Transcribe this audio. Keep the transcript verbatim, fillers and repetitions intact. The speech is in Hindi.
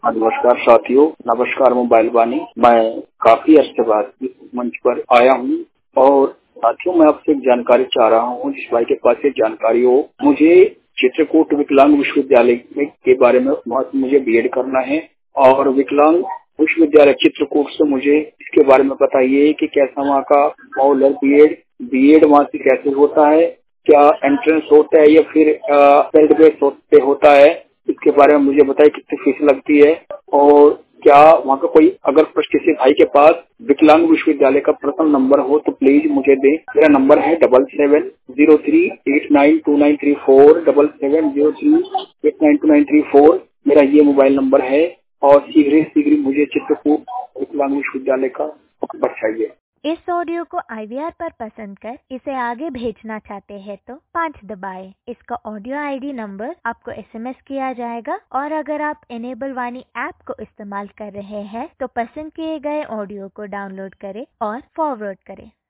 हाँ, नमस्कार साथियों, नमस्कार मोबाइल वाणी। मैं काफी अर्से बाद इस मंच पर आया हूँ और साथियों मैं आपसे एक जानकारी चाह रहा हूँ, जिस भाई के पास ये जानकारी हो। मुझे चित्रकूट विकलांग विश्वविद्यालय के बारे में मुझे बीएड करना है और विकलांग विश्वविद्यालय चित्रकूट से मुझे इसके बारे में बताइए कि कैसा वहाँ का माहौल है। बीएड बीएड वहाँ से कैसे होता है, क्या एंट्रेंस होता है या फिर सेल्फ बेस्ड होता है, इसके बारे में मुझे बताइए। कितनी फीस लगती है और क्या वहाँ का कोई अगर किसी भाई के पास विकलांग विश्वविद्यालय का प्रथम नंबर हो तो प्लीज मुझे दें। मेरा नंबर है double seven zero three eight nine two nine three four double seven zero three eight nine two nine three four मेरा ये मोबाइल नंबर है और शीघ्र शीघ्र मुझे चित्रकूट विकलांग विश्वविद्यालय का नंबर चाहिए। इस ऑडियो को आई वी आर पर पसंद कर इसे आगे भेजना चाहते हैं तो पाँच दबाएं। इसका ऑडियो आईडी नंबर आपको एसएमएस किया जाएगा और अगर आप इनेबल वाणी ऐप को इस्तेमाल कर रहे हैं तो पसंद किए गए ऑडियो को डाउनलोड करें और फॉरवर्ड करें।